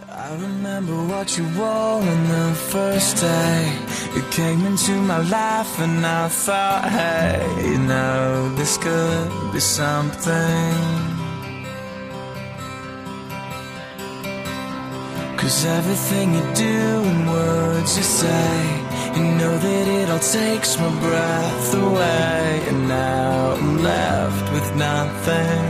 I remember what you wore on the first day. You came into my life and I thought, hey, you know, this could be something. 'Cause everything you do and words you say, you know that it all takes my breath away. And now I'm left with nothing.